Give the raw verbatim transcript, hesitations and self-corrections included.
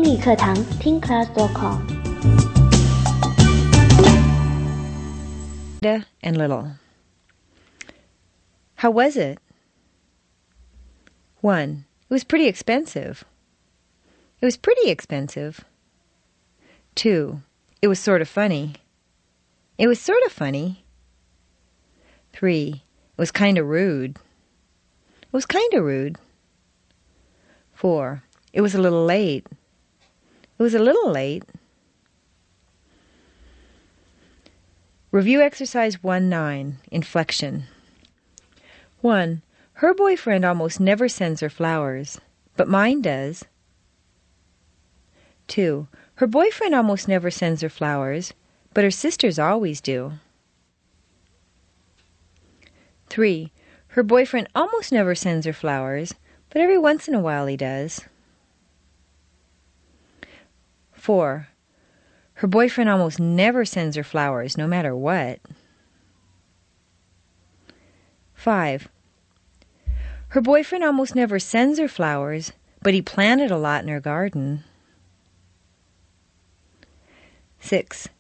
英语课堂听 class dot com。 And little. How was it? One. It was pretty expensive. It was pretty expensive. Two. It was sort of funny. It was sort of funny. Three. It was kind of rude. It was kind of rude. Four. It was a little late. It was a little late. Review exercise one nine, inflection. one. Her boyfriend almost never sends her flowers, but mine does. two. Her boyfriend almost never sends her flowers, but her sisters always do. three. Her boyfriend almost never sends her flowers, but every once in a while he does. four. Her boyfriend almost never sends her flowers, no matter what. five. Her boyfriend almost never sends her flowers, but he planted a lot in her garden. six.